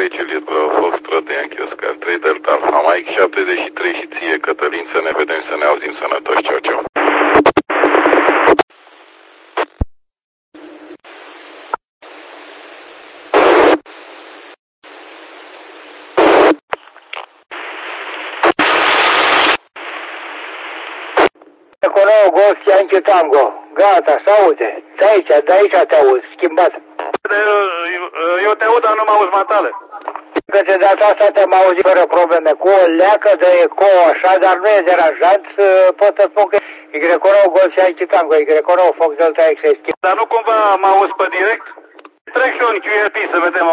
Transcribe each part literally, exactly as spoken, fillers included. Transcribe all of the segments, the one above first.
trei Juliet Bravo Foxtrot de Yankee Oscar trei Delta Alpha Mike șaptezeci și trei și ție Cătălin, să ne vedem, să ne auzim sănătoși, ceau, ceau. Econou Golf Yankee Tango. Gata, se aude. De aici, de aici te auzi, schimbat. Eu, eu te aud, dar nu mă auzi matale. Că de data asta te-am auzit fără probleme. Cu o leacă de eco așa, dar nu e deranjant. Pot să spun că Y-Conou Golf Yankee Tango, Y-Conou Fox Delta X S. Dar nu cumva mă auzi pe direct? Trec și eu în Q R P să vedem.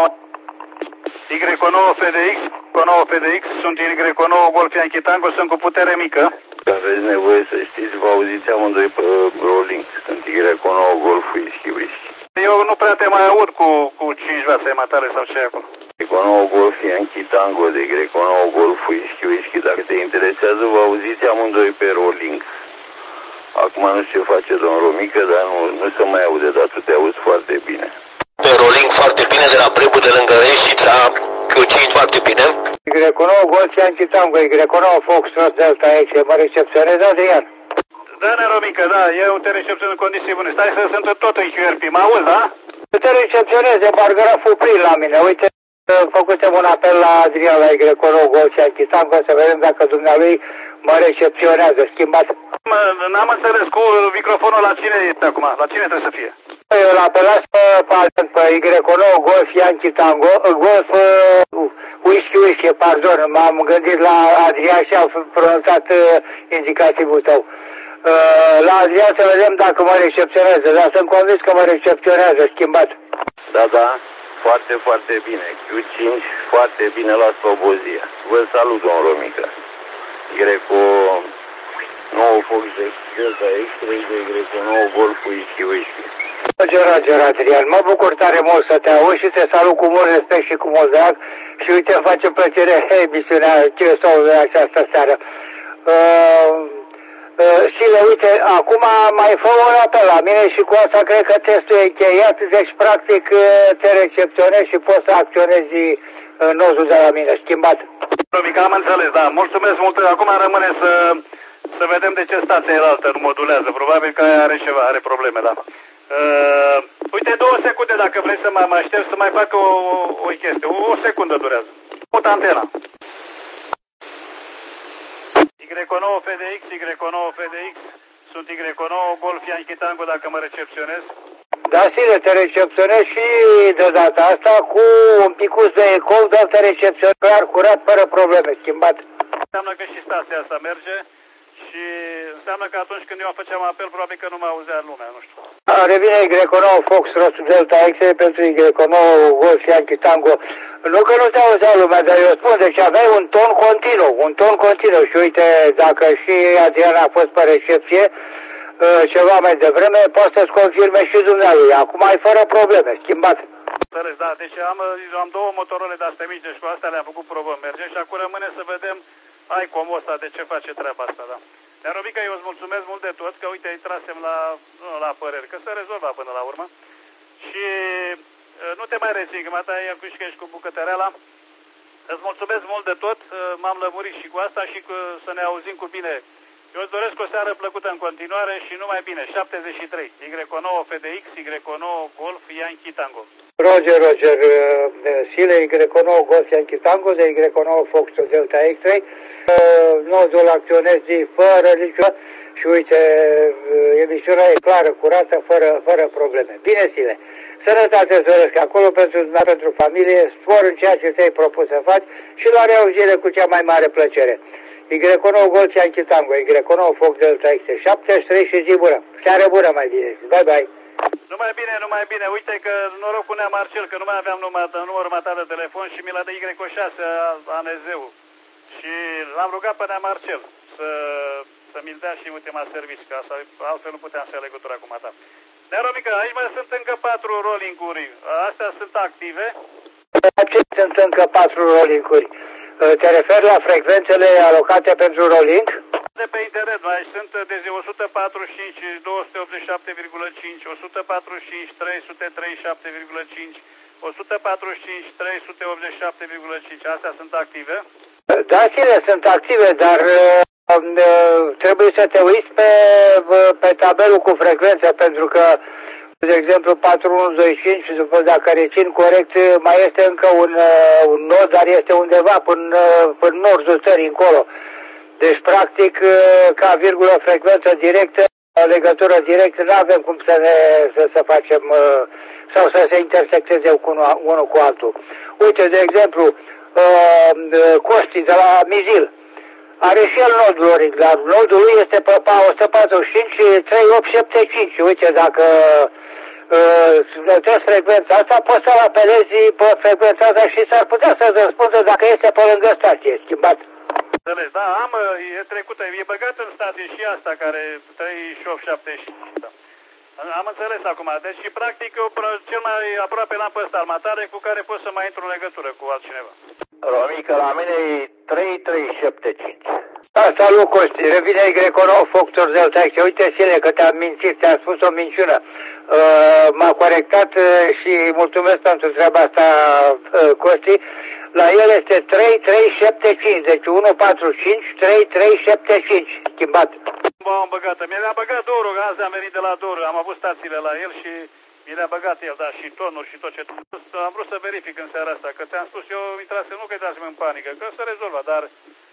Y-Conou F D X, Conou F D X, sunt Y-Conou Golf Yankee Tango, sunt cu putere mică. Aveți nevoie să știți, vă auziți amândoi pe Rolling. Sunt Y-Conou Golf Whisky Whisky. Eu nu prea te mai aud cu, cu cinci vase matale sau ce e acolo. Y-Conou Golf Yankee Tango de Y-Conou Golf Whisky Whisky. Dacă te interesează, vă auziți amândoi pe Rolling. Acum nu știu ce face domn Romică, dar nu, nu se mai aude, dar tu te auzi foarte bine. Pe Rolling foarte bine de la Prebu de lângă Reșița, Q cinci foarte bine. Y-Conou Golf Yankee Tango, Y-Conou Fox Delta X, mă recepționezi, Adrian? Da, Neromică, da, eu te recepționez în condiții bune. Stai să sunt tot în Q R P, mă auzi, da? Te recepționez, e bargraful prin la mine. Uite, făcusem un apel la Adrian, la Y-Conou Golf Yankee Tango, să vedem dacă dumnealui mă recepționează, schimbat. N-am înțeles, cu microfonul la cine este acum? La cine trebuie să fie? Eu l-apelați pe, pe, pe Y-Conou Golf Yankee Tango, Golf uh, Whisky Whisky, pardon, m-am gândit la Adrian și am pronunțat uh, indicativul tău. Uh, la Adrian să vedem dacă mă recepționează, dar sunt convins că mă recepționează, schimbat. Da, da, foarte, foarte bine. Q cinci, foarte bine la Slobozia. Vă salut, domn Romică. Greco nouă Fox Delta X trei de Y-Conou Golf Whisky Whisky. Roger, Roger, Adrian, mă bucur tare mult să te auzi și te salut cu mult respect și cu mult drag și uite, îmi face plăcere emisiunea ce sau de această seară. Uh, uh, și le uite, acum mai fă un apel la mine și cu asta cred că testul e încheiat, deci practic te recepționezi și poți să acționezi nozul de la mine, schimbat. Romica, am înțeles, da, mulțumesc mult, acum rămâne să, să vedem de ce stația e altă, nu modulează, probabil că are ceva, are probleme, da. Uh, uite, două secunde dacă vrei să mă, mă aștept să mai fac o, o chestie. O, o secundă durează. Mut antena. Y-Conou F D X, Y-Conou F D X. Sunt Y-Conou Golf Yankee Tango dacă mă recepționez. Da, sine, te recepționez și de data asta cu un picus de ecou, dar te recepționez clar, curat, fără probleme, schimbat. Înseamnă că și stația asta merge. Și înseamnă că atunci când eu făceam apel, probabil că nu mă auzea lumea, nu știu. A, revine Y-Conou Fox Delta X pentru Y-Conou Golf Yankee Tango. Nu că nu te auzea lumea, dar eu spun, deci aveai un ton continuu, un ton continuu. Și uite, dacă și Adriana a fost pe recepție ceva mai devreme, poate să-ți confirme și dumnealui. Acum ai fără probleme, schimbat. Înțeles, da, deci am, am două motorole de-astea mici, deci cu astea le-am făcut probă merge și acum rămâne să vedem ai comul ăsta de ce face treaba asta, da. Neromica, eu îți mulțumesc mult de tot, că uite, îi trasem la, nu, la păreri, că se rezolva până la urmă. Și nu te mai rețin, că mai ta e că ești cu bucătăreala. Îți mulțumesc mult de tot, m-am lămurit și cu asta și cu, să ne auzim cu bine. Eu îți doresc o seară plăcută în continuare și numai bine, șaptezeci și trei, Y-Conou F D X, Y-Conou Golf Yankee Tango. Roger, Roger, Sile, Y-Conou Golf Yankee Tango, de Y-Conou Fox Delta X trei. Nodul acționezi fără nicio și uite, emisiunea e clară, curată, fără, fără probleme. Bine, Sile, sănătate îți doresc acolo pentru, pentru familie, spor în ceea ce ți-ai propus să faci și la reauzire cu cea mai mare plăcere. Y-Conou Golf Yankee Tango, Y-Conou Fox Delta X șaptezeci și trei și zi bună. Seară bună, mai bine. Bye, bye. Numai bine, numai bine. Uite că noroc cu Nea Marcel, că nu mai aveam număr, numărul mătat de telefon și mi l-a de Y șase A N Z-ul. Și l-am rugat pe Nea Marcel să, să mi-l dea și ultima servici, că asta, altfel nu puteam să ia legătura cu mata. Neromică, aici mai sunt încă patru rolling-uri. Astea sunt active. Sunt încă patru rolling-uri. Te referi la frecvențele alocate pentru rolling? De pe internet, mai sunt de zi o sută patruzeci și cinci, două sute optzeci și șapte virgulă cinci, o sută patruzeci și cinci, trei sute treizeci și șapte virgulă cinci, o sută patruzeci și cinci trei sute optzeci și șapte virgulă cinci. Astea sunt active? Da, ele sunt active, dar uh, trebuie să te uiți pe, pe tabelul cu frecvență, pentru că, de exemplu, patru unu doi cinci, dacă rețin corect, mai este încă un, un nod, dar este undeva până, până nordul țării, încolo. Deci, practic, ca virgulă frecvență directă, legătură directă, nu avem cum să, ne, să, să facem sau să se intersecteze unul, unul cu altul. Uite, de exemplu, Costi de la Mizil are și el nodul oric, dar nodul lui este pe o sută patruzeci și cinci trei opt șapte cinci. Uite, dacă notezi frecvența asta, poți să apelezi pe frecvența asta și s-ar putea să-ți răspundă dacă este pe lângă stație, schimbat. Înțeles, da, am, e trecută, e băgat în stație și asta care treizeci și opt șaptezeci și cinci. Da. Am înțeles acum, deci și practic eu cel mai aproape l-am pe ăsta armatare cu care pot să mai intru în legătură cu altcineva. Romică, la mine e trei trei șapte cinci. Da, salut Costi, revine Greco nouă Foxtrot Delta X. Uite, Sile, că te-am mințit, te-am spus o minciună. Uh, m-a corectat uh, și mulțumesc pentru treaba asta, uh, Costi. La el este trei trei șapte cinci, deci unu patru cinci trei trei șapte cinci, schimbat. M-am băgat, mi-a băgat dorul, azi am venit de la Dor, am avut stațiile la el și mi le-a băgat el, da, și tonuri și tot ce... Am vrut să verific în seara asta, că te-am spus, eu intrasem, nu că intrasem în panică, că se rezolvă, dar...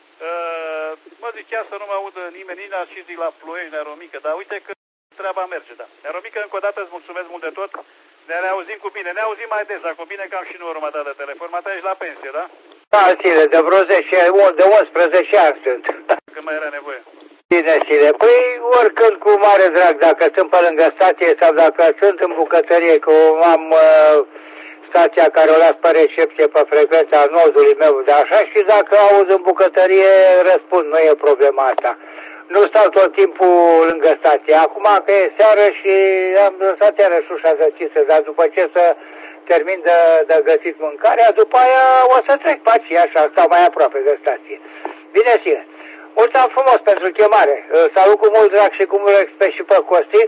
Uh, mă zic, chiar să nu mă audă nimeni, nici la Cizic, la Ploiești, la Romică, dar uite că treaba merge, da. Romică, încă o dată îți mulțumesc mult de tot, ne reauzim cu bine, ne auzim mai des, cu bine că am și nu urmă de telefon, mă ești la pensie, da? Da, Sile, de vreo zece, de unsprezece ani sunt. Când mai era nevoie. Bine, Sile, păi oricând cu mare drag, dacă sunt pe lângă stație sau dacă sunt în bucătărie, că am uh, stația care o las pe recepție pe frecvența nodului meu, de așa, și dacă auz în bucătărie, răspund, nu e problema asta. Nu stau tot timpul lângă stație. Acum că e seară și am lăsat iarăși ușa deschisă, dar după ce să termin de, de găsit mâncarea, după aia o să trec pe aceea, așa, stau mai aproape de stație. Bine, Sile. Mulțumesc frumos pentru chemare. Salut cu mult drag și cu mult respect și pe Costi.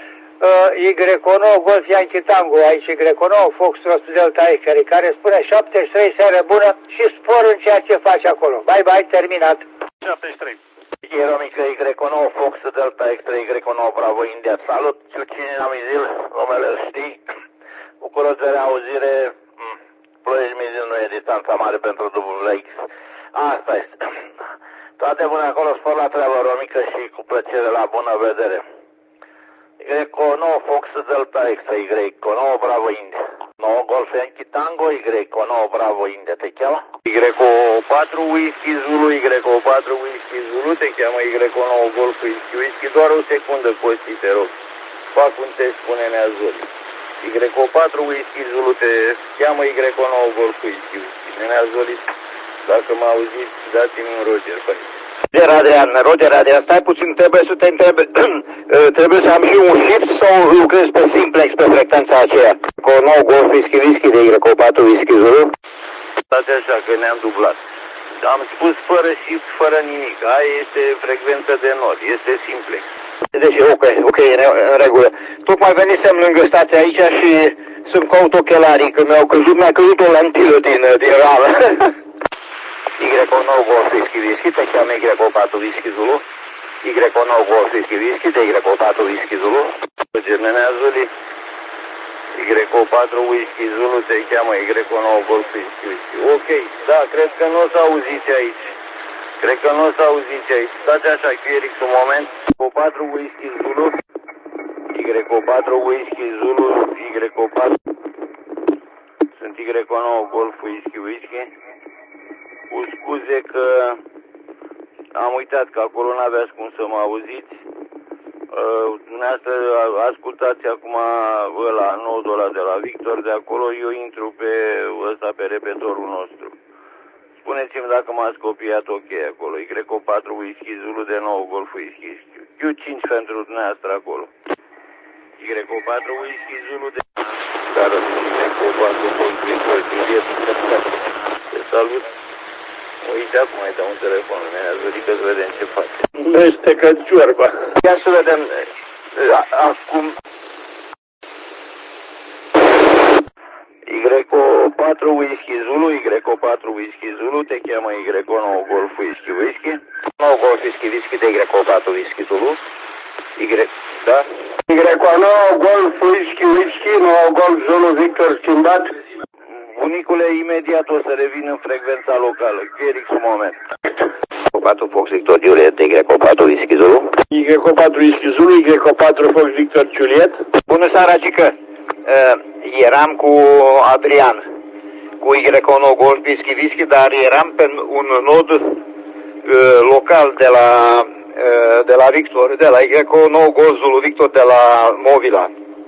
Y nouă Golf Yankee Tango, aici Y nouă Foxtrot Delta X, care spune șaptezeci și trei, seară bună și spor în ceea ce faci acolo. Bye bye, terminat. șaptezeci și trei. E Romică, Y nouă Fox Delta X trei, Y nouă Bravo India. Salut, Ciucine Amizil, numele îl știi. Bucuros de reauzire, Ploiești Mizil nu e distanța mare pentru W X. Asta este. Toate bune acolo, spor la treabă, Romică, și cu plăcere, la bună vedere. Y nouă Fox Delta X, Y nouă Bravo India. nouă Golf Yankee Tango, Y nouă Bravo India, te cheamă? Y patru Whisky Zulu, Y patru Whisky Zulu, te cheamă Y nouă Golf Whisky Whisky, doar o secundă, Costi, te rog. Fac un test, spune Neazoli. Y patru Whisky Zulu, te cheamă Y nouă Golf Whisky Whisky. Neazoli, dacă mă auziți, dați-mi un Roger, păi. Roger Adrian, Roger Adrian, stai puțin, trebuie să te întreb, trebuie să am și un shift sau lucrezi pe simplex pe frecvența aceea? Cu o nouă Golf Whisky Whisky de Y patru Whisky Zulu? Stați așa, că ne-am dublat. Am spus fără shift, fără nimic. Aia este frecvență de nod, este simplex. Deci, ok, ok, în regulă. Tocmai venisem lângă stația aici și sunt caut ochelarii, că mi-au căzut, mi-a căzut o lantilă din, din ramă. Y nouă Golf Whisky Whisky, te cheamă Y patru Whisky Zulu. Y nouă Golf Whisky Whisky, de Y patru Whisky Zulu. Germenează-li. Y patru Whisky Zulu, te cheamă Y nouă Golf Whisky Whisky. Ok, da, cred că nu o să auziți aici. Cred că nu o să auziți aici. Stați așa, Chierix, un moment. Y patru Whisky Zulu. Y patru Whisky Zulu. Y patru. Sunt Y nouă Golf Whisky Whisky. Cu scuze că am uitat că acolo n-aveați cum să mă auziți. Uh, dumneavoastră ascultați acum ăla, nodul ăla de la Victor, de acolo eu intru pe ăsta, pe repetorul nostru. Spuneți-mi dacă m-ați copiat ok acolo. Y patru Whisky Zulu, de nouă Golf Whisky. Q cinci pentru dumneavoastră acolo. Y patru Whisky Zulu, de... Dar Y patru Golf Whisky. Te salut. Uite, acum îi dau un telefon, adică să vedem ce face. Mestecă ciorba. Ia să vedem, acum... Y patru Whisky Zulu, Y O patru Whisky Zulu, te cheamă Y O nouă Golf Whisky Whisky. nouă Golf Whisky Whisky de Y O patru Whisky Zulu. Y, da? Y O nouă Golf Whisky Whisky, nouă Golf Zulu Victor schimbat. Bunicule, imediat o să revin în frecvența locală. Felix, un moment. Y O patru Fox Victor Juliet de Y O patru Whisky Zulu. Y O patru Whisky Zulu, Y O patru Fox Victor Juliet. Bună seara, Gică! Uh, eram cu Adrian, cu Y O nouă Golf Whisky Whisky, dar eram pe un nod uh, local de la, uh, de la Victor, de la Y O nouă Golf Zulu Victor de la Movila.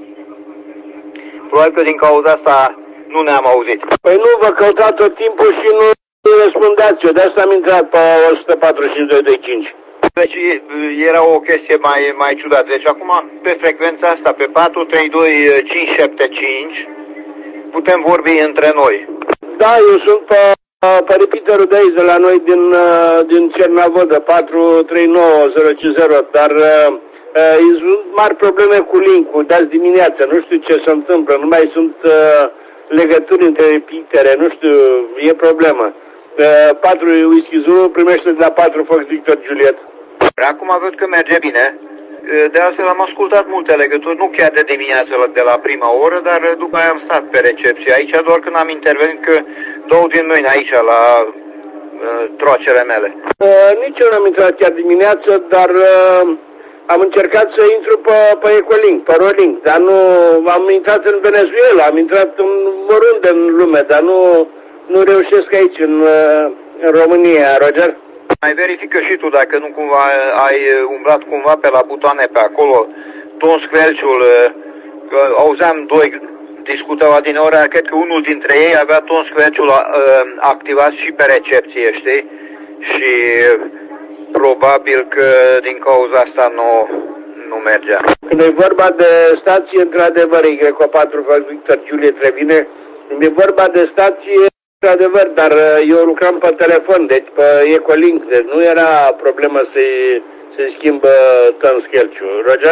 Probabil că din cauza asta nu ne-am auzit. Păi nu, vă căutat tot timpul și nu răspundeați. Eu de asta am intrat pe o sută patruzeci și doi doi cinci. Deci era o chestie mai, mai ciudată. Deci acum pe frecvența asta, pe patru trei doi cinci șapte cinci, putem vorbi între noi. Da, eu sunt pe, pe repeaterul de aici, de la noi din, din Cernavodă, patru trei nouă zero cinci zero, dar uh, sunt mari probleme cu link-ul de azi dimineață. Nu știu ce se întâmplă, nu mai sunt uh, legături între repeatere, nu știu, e problemă. Uh, patru Whisky Zulu primește de la patru Fox Victor Juliet. Acum văd că merge bine. De altfel am ascultat multe legături, nu chiar de dimineață de la prima oră, dar după aia am stat pe recepție aici, doar când am intervenit că două din mâine aici, la uh, trocele mele. Uh, nici eu n-am intrat chiar dimineață, dar uh, am încercat să intru pe, pe Ecolink, pe Rolink, dar nu, am intrat în Venezuela, am intrat în oriunde în lume, dar nu, nu reușesc aici, în, uh, în România, Roger. Mai verifică și tu dacă nu cumva ai umblat cumva pe la butoane pe acolo, Tom Squelciul, auzeam doi discutau adineori, cred că unul dintre ei avea Tom Squelciul activat și pe recepție, știi? Și probabil că din cauza asta nu, nu mergea. Când e vorba de stație, într-adevăr, Y O patru Victor Juliet revine, când e vorba de stație, într-adevăr, dar eu lucram pe telefon, deci pe Ecolink, deci nu era problemă să-i să schimbă Tom Squelciu. Roger?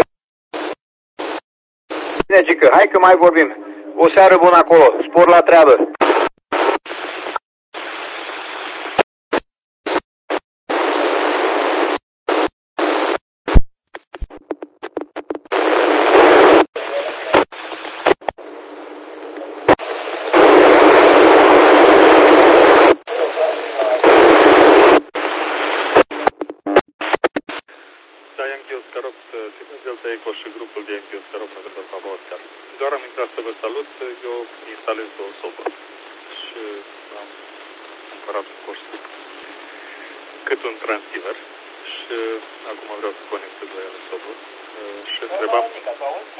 Bine, Gică, hai că mai vorbim. O seară bună acolo, spor la treabă. Delta Eco și grupul de Yankee Oscar pentru Papa Oscar. Doar am intrat să vă salut, eu instalez două sobă și am cumpărat un coș cât un transceiver și acum vreau să conectez la el în sobă și întrebam...